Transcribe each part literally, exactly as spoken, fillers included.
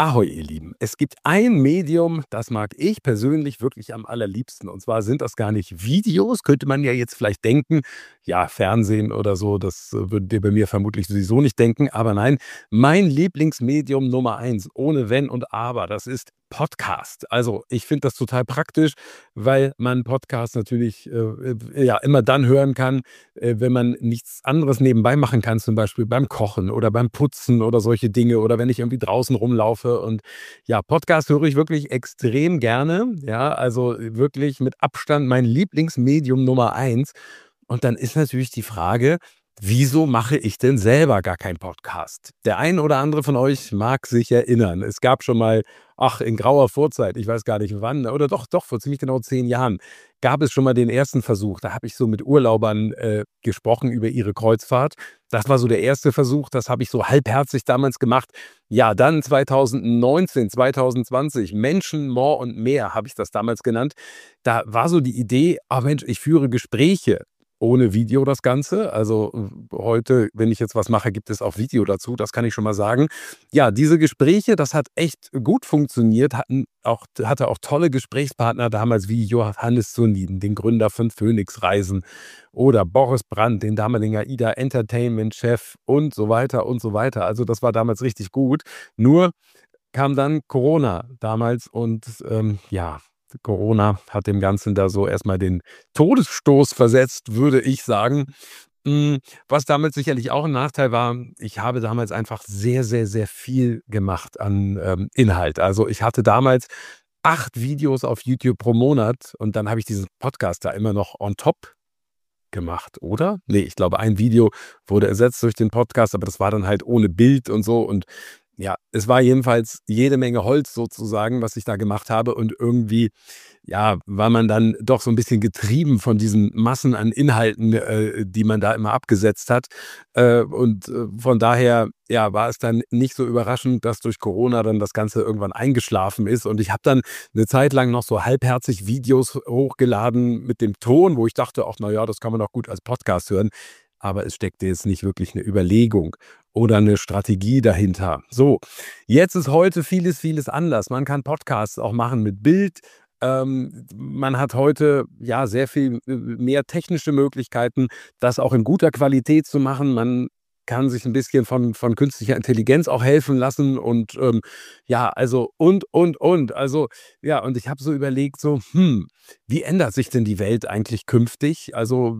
Ahoi, ihr Lieben. Es gibt ein Medium, das mag ich persönlich wirklich am allerliebsten. Und zwar sind das gar nicht Videos, könnte man ja jetzt vielleicht denken. Ja, Fernsehen oder so, das äh, würdet ihr bei mir vermutlich sowieso nicht denken. Aber nein, mein Lieblingsmedium Nummer eins, ohne Wenn und Aber, das ist Podcast. Also ich finde das total praktisch, weil man Podcast natürlich äh, äh, ja immer dann hören kann, äh, wenn man nichts anderes nebenbei machen kann, zum Beispiel beim Kochen oder beim Putzen oder solche Dinge oder wenn ich irgendwie draußen rumlaufe. Und ja, Podcast höre ich wirklich extrem gerne. Ja, also wirklich mit Abstand mein Lieblingsmedium Nummer eins. Und dann ist natürlich die Frage, wieso mache ich denn selber gar keinen Podcast? Der ein oder andere von euch mag sich erinnern. Es gab schon mal, ach, in grauer Vorzeit, ich weiß gar nicht wann, oder doch, doch, vor ziemlich genau zehn Jahren, gab es schon mal den ersten Versuch. Da habe ich so mit Urlaubern äh, gesprochen über ihre Kreuzfahrt. Das war so der erste Versuch, das habe ich so halbherzig damals gemacht. Ja, dann zwanzig neunzehn, zwanzig zwanzig, Menschen, More und mehr habe ich das damals genannt. Da war so die Idee, ah Mensch, ich führe Gespräche. Ohne Video das Ganze. Also äh, heute, wenn ich jetzt was mache, gibt es auch Video dazu, das kann ich schon mal sagen. Ja, diese Gespräche, das hat echt gut funktioniert, hatten auch, hatte auch tolle Gesprächspartner damals wie Johannes Suniden, den Gründer von Phoenix Reisen, oder Boris Brandt, den damaligen AIDA Entertainment-Chef und so weiter und so weiter. Also das war damals richtig gut. Nur kam dann Corona damals und ähm, ja, Corona hat dem Ganzen da so erstmal den Todesstoß versetzt, würde ich sagen. Hm, was damit sicherlich auch ein Nachteil war, ich habe damals einfach sehr, sehr, sehr viel gemacht an, ähm, Inhalt. Also, ich hatte damals acht Videos auf YouTube pro Monat und dann habe ich diesen Podcast da immer noch on top gemacht, oder? Ne, ich glaube, ein Video wurde ersetzt durch den Podcast, aber das war dann halt ohne Bild und so. Und ja, es war jedenfalls jede Menge Holz sozusagen, was ich da gemacht habe. Und irgendwie, ja, war man dann doch so ein bisschen getrieben von diesen Massen an Inhalten, äh, die man da immer abgesetzt hat. Äh, und, äh, von daher, ja, war es dann nicht so überraschend, dass durch Corona dann das Ganze irgendwann eingeschlafen ist. Und ich habe dann eine Zeit lang noch so halbherzig Videos hochgeladen mit dem Ton, wo ich dachte: „Ach, na ja, das kann man auch gut als Podcast hören.“ Aber es steckte jetzt nicht wirklich eine Überlegung oder eine Strategie dahinter. So, jetzt ist heute vieles, vieles anders. Man kann Podcasts auch machen mit Bild. Ähm, man hat heute, ja, sehr viel, äh, mehr technische Möglichkeiten, das auch in guter Qualität zu machen. Man kann sich ein bisschen von von künstlicher Intelligenz auch helfen lassen und, ähm, ja, also und, und, und. Also, ja, und ich habe so überlegt so: „Hm, wie ändert sich denn die Welt eigentlich künftig?“ Also,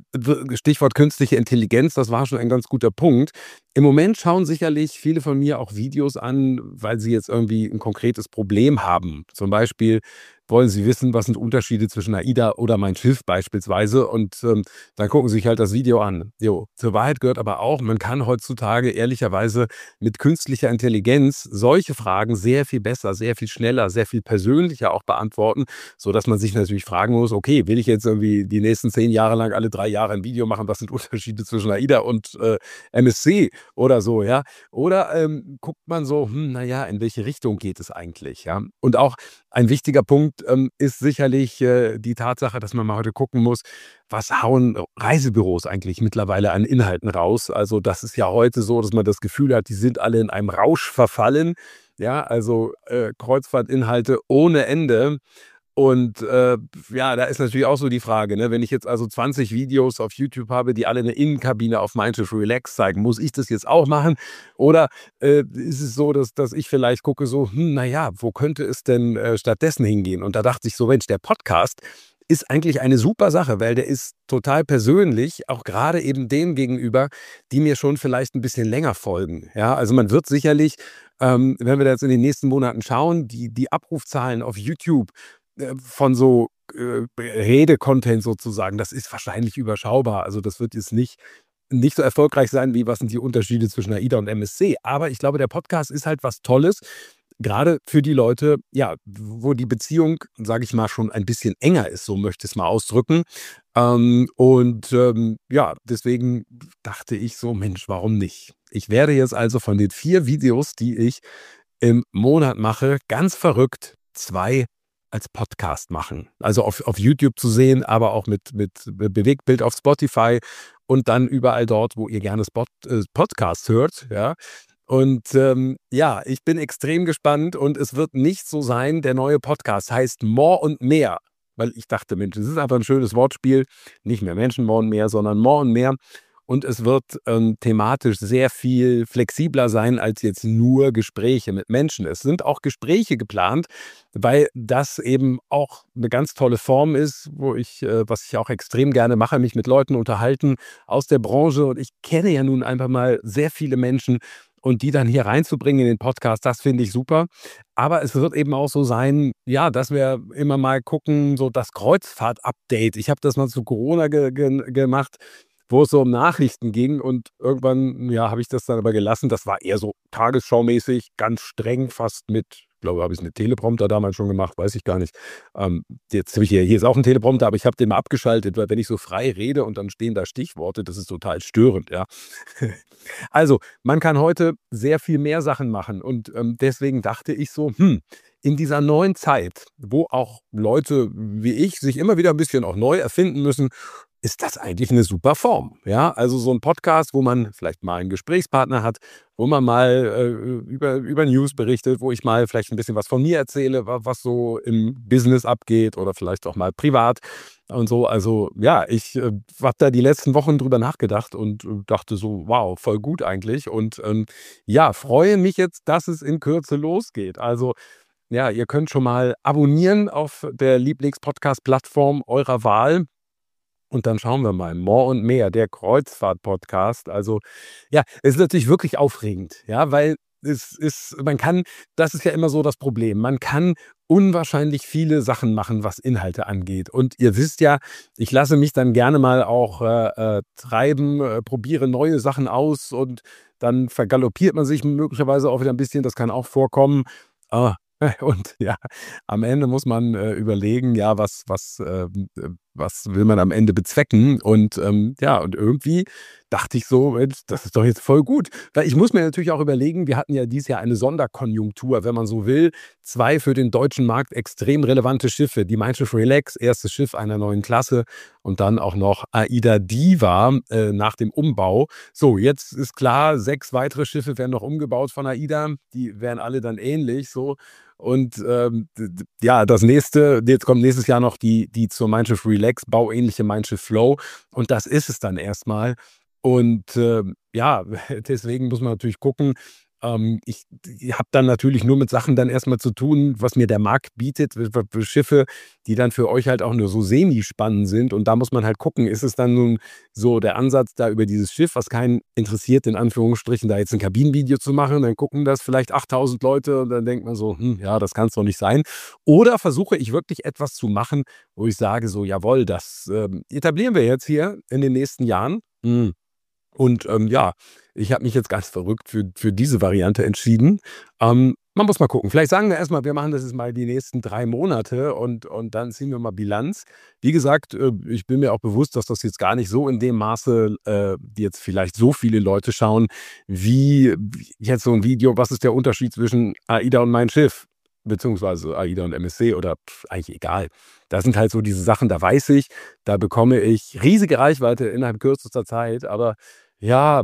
w Stichwort künstliche Intelligenz, das war schon ein ganz guter Punkt. Im Moment schauen sicherlich viele von mir auch Videos an, weil sie jetzt irgendwie ein konkretes Problem haben. Zum Beispiel wollen sie wissen, was sind Unterschiede zwischen AIDA oder Mein Schiff beispielsweise, und, ähm, dann gucken sie sich halt das Video an. Jo, zur Wahrheit gehört aber auch, man kann heutzutage ehrlicherweise mit künstlicher Intelligenz solche Fragen sehr viel besser, sehr viel schneller, sehr viel persönlicher auch beantworten, sodass man sich natürlich fragen muss: „Okay, will ich jetzt irgendwie die nächsten zehn Jahre lang alle drei Jahre ein Video machen, was sind Unterschiede zwischen AIDA und, äh, M S C oder so“, ja? Oder, ähm, guckt man so: „Hm, na ja, in welche Richtung geht es eigentlich“, ja? Und auch ein wichtiger Punkt, ähm, ist sicherlich, äh, die Tatsache, dass man mal heute gucken muss, was hauen Reisebüros eigentlich mittlerweile an Inhalten raus? Also, das ist ja heute so, dass man das Gefühl hat, die sind alle in einem Rausch verfallen. Ja, also, äh, Kreuzfahrtinhalte ohne Ende. Und, äh, ja, da ist natürlich auch so die Frage, ne, wenn ich jetzt also zwanzig Videos auf YouTube habe, die alle eine Innenkabine auf Mein Schiff Relax zeigen, muss ich das jetzt auch machen? Oder, äh, ist es so, dass dass ich vielleicht gucke so: „Hm, na ja, wo könnte es denn, äh, stattdessen hingehen?“ Und da dachte ich so: „Mensch, der Podcast ist eigentlich eine super Sache, weil der ist total persönlich, auch gerade eben denen gegenüber, die mir schon vielleicht ein bisschen länger folgen.“ Ja, also, man wird sicherlich, ähm, wenn wir da jetzt in den nächsten Monaten schauen, die die Abrufzahlen auf YouTube äh, von so, äh, Rede-Content sozusagen, das ist wahrscheinlich überschaubar. Also, das wird jetzt nicht nicht so erfolgreich sein wie „Was sind die Unterschiede zwischen AIDA und M S C?“ Aber ich glaube, der Podcast ist halt was Tolles, gerade für die Leute, ja, wo die Beziehung, sage ich mal, schon ein bisschen enger ist, so möchte ich es mal ausdrücken. Ähm, und, ähm, ja, deswegen dachte ich so: „Mensch, warum nicht?“ Ich werde jetzt also von den vier Videos, die ich im Monat mache, ganz verrückt zwei als Podcast machen. Also auf auf YouTube zu sehen, aber auch mit mit Be Bewegtbild auf Spotify und dann überall dort, wo ihr gerne Spot äh, Podcasts hört, ja. Und, ähm, ja, ich bin extrem gespannt und es wird nicht so sein, der neue Podcast heißt „More und Mehr“, weil ich dachte: „Mensch, das ist einfach 'n schönes Wortspiel. Nicht mehr Menschen more und mehr, sondern more und mehr.“ Und es wird, ähm, thematisch sehr viel flexibler sein als jetzt nur Gespräche mit Menschen. Es sind auch Gespräche geplant, weil das eben auch 'ne ganz tolle Form ist, wo ich äh, was ich auch extrem gerne mache, mich mit Leuten unterhalten aus der Branche. Und ich kenne ja nun einfach mal sehr viele Menschen und die dann hier reinzubringen in den Podcast, das finde ich super. Aber es wird eben auch so sein, ja, dass wir immer mal gucken, so das Kreuzfahrt-Update. Ich habe das mal zu Corona ge gen gemacht, wo es so um Nachrichten ging und irgendwann, ja, habe ich das dann aber gelassen. Das war eher so tagesschaumäßig, ganz streng, fast mit ich glaube, habe ich's mit Teleprompter damals schon gemacht, weiß ich gar nicht. Ähm, jetzt habe ich hier hier ist auch 'n Teleprompter, aber ich habe den mal abgeschaltet, weil wenn ich so frei rede und dann stehen da Stichworte, das ist total störend, ja. Also, man kann heute sehr viel mehr Sachen machen und, ähm, deswegen dachte ich so: „Hm, in dieser neuen Zeit, wo auch Leute wie ich sich immer wieder 'n bisschen auch neu erfinden müssen, ist das eigentlich 'ne super Form“, ja? Also, so 'n Podcast, wo man vielleicht mal 'n Gesprächspartner hat, wo man mal, äh, über über News berichtet, wo ich mal vielleicht 'n bisschen was von mir erzähle, wa was so im Business abgeht oder vielleicht auch mal privat und so. Also, ja, ich, äh, habe da die letzten Wochen drüber nachgedacht und, äh, dachte so: „Wow, voll gut eigentlich.“ Und, ähm, ja, freue mich jetzt, dass es in Kürze losgeht. Also, ja, ihr könnt schon mal abonnieren auf der Lieblings-Podcast-Plattform eurer Wahl. Und dann schauen wir mal. More und Mehr, der Kreuzfahrt-Podcast. Also, ja, es ist natürlich wirklich aufregend, ja, weil es ist man kann das ist ja immer so das Problem. Man kann unwahrscheinlich viele Sachen machen, was Inhalte angeht. Und ihr wisst ja, ich lasse mich dann gerne mal auch, äh, äh, treiben, äh, probiere neue Sachen aus und dann vergaloppiert man sich möglicherweise auch wieder 'n bisschen. Das kann auch vorkommen. Ah, und ja, am Ende muss man, äh, überlegen, ja, was was, ähm, äh was will man am Ende bezwecken? Und, ähm, ja, und irgendwie dachte ich so: „Mensch, das ist doch jetzt voll gut.“ Weil ich muss mir natürlich auch überlegen, wir hatten ja dieses Jahr eine Sonderkonjunktur, wenn man so will. zwei für den deutschen Markt extrem relevante Schiffe. Die Mein Schiff Relax, erstes Schiff einer neuen Klasse und dann auch noch AIDA-Diva, äh, nach dem Umbau. So, jetzt ist klar, sechs weitere Schiffe werden noch umgebaut von AIDA. Die werden alle dann ähnlich so. Und, ähm, d d ja, das nächste jetzt kommt nächstes Jahr noch die die zur Mein Schiff Relax bauähnliche Mein Schiff Flow und das ist es dann erst mal. Und, ähm, ja, deswegen muss man natürlich gucken. Ähm, ich habe dann natürlich nur mit Sachen dann erst mal zu tun, was mir der Markt bietet, w w w Schiffe, die dann für euch halt auch nur so semi-spannend sind. Und da muss man halt gucken, ist es dann nun so der Ansatz da über dieses Schiff, was keinen interessiert, in Anführungsstrichen, da jetzt 'n Kabinenvideo zu machen, dann gucken das vielleicht achttausend Leute und dann denkt man so: „Hm, ja, das kann's doch nicht sein.“ Oder versuche ich wirklich etwas zu machen, wo ich sage so: „Jawoll, das, ähm, etablieren wir jetzt hier in den nächsten Jahren.“ Hm, und, ähm, ja, ich habe mich jetzt ganz verrückt für für diese Variante entschieden. Ähm, man muss mal gucken. Vielleicht sagen wir erst mal, wir machen das jetzt mal die nächsten drei Monate und und dann ziehen wir mal Bilanz. Wie gesagt, äh, ich bin mir auch bewusst, dass das jetzt gar nicht so in dem Maße, äh, jetzt vielleicht so viele Leute schauen, wie jetzt so 'n Video: „Was ist der Unterschied zwischen AIDA und Mein Schiff?“ Beziehungsweise AIDA und MSC oder eigentlich egal. Das sind halt so diese Sachen, da weiß ich, da bekomme ich riesige Reichweite innerhalb kürzester Zeit, aber ja,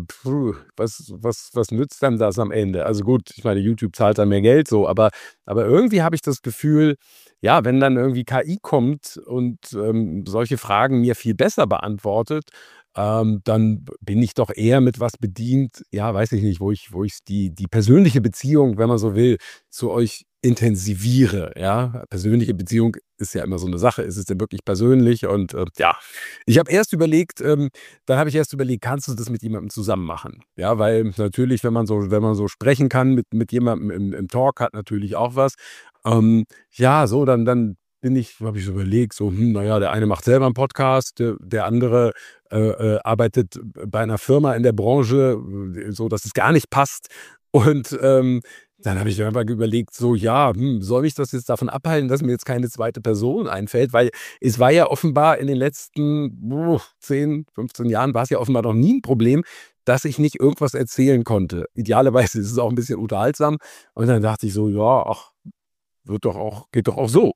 was was was nützt einem das am Ende? Also gut, ich meine, YouTube zahlt dann mehr Geld so, aber aber irgendwie habe ich das Gefühl, ja, wenn dann irgendwie K I kommt und, ähm, solche Fragen mir viel besser beantwortet, ähm, dann b bin ich doch eher mit was bedient, ja, weiß ich nicht, wo ich wo ich die die persönliche Beziehung, wenn man so will, zu euch intensiviere, ja? Persönliche Beziehung ist ja immer so 'ne Sache. Ist es denn wirklich persönlich? Und, äh, ja, ich habe erst überlegt ähm, da habe ich erst überlegt: „Kannst du das mit jemandem zusammen machen?“ Ja, weil natürlich, wenn man so wenn man so sprechen kann mit mit jemandem im im Talk, hat natürlich auch was. Ähm, ja, so, dann dann bin ich habe ich so überlegt, so, hm, na ja, der eine macht selber 'n Podcast, der der andere, äh, äh, arbeitet bei 'ner Firma in der Branche, so dass es gar nicht passt. Und, ähm, dann habe ich mir einfach überlegt, so, ja, hm, soll mich das jetzt davon abhalten, dass mir jetzt keine zweite Person einfällt? Weil es war ja offenbar in den letzten zehn, fünfzehn Jahren war's ja offenbar noch nie 'n Problem, dass ich nicht irgendwas erzählen konnte. Idealerweise ist es auch 'n bisschen unterhaltsam. Und dann dachte ich so: „Ja, ach, wird doch auch geht doch auch so.“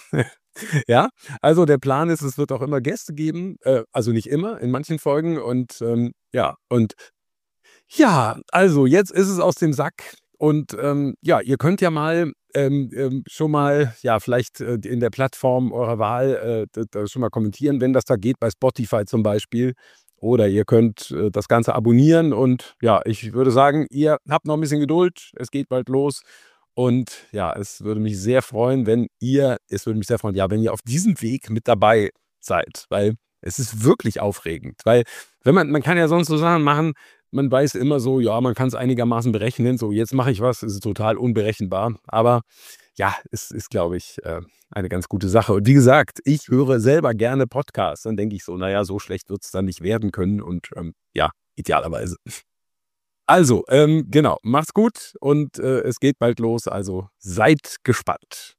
Ja, also der Plan ist, es wird auch immer Gäste geben, äh, also nicht immer, in manchen Folgen und, ähm, ja, und Ja, also jetzt ist es aus dem Sack und, ähm, ja, ihr könnt ja mal, ähm, ähm, schon mal, ja, vielleicht, äh, in der Plattform eurer Wahl, äh, d da schon mal kommentieren, wenn das da geht, bei Spotify zum Beispiel. Oder ihr könnt, äh, das Ganze abonnieren und ja, ich würde sagen, ihr habt noch ein bisschen Geduld. Es geht bald los und ja, es würde mich sehr freuen, wenn ihr es würde mich sehr freuen, ja, wenn ihr auf diesem Weg mit dabei seid, weil es ist wirklich aufregend, weil wenn man man kann ja sonst so Sachen machen, man weiß immer so, ja, man kann es einigermaßen berechnen. So, jetzt mache ich was, es ist total unberechenbar. Aber ja, es ist, glaube ich, äh, eine ganz gute Sache. Und wie gesagt, ich höre selber gerne Podcasts. Dann denke ich so, naja, so schlecht wird es dann nicht werden können. Und ähm, ja, idealerweise. Also, ähm, genau, macht's gut und äh, es geht bald los. Also seid gespannt.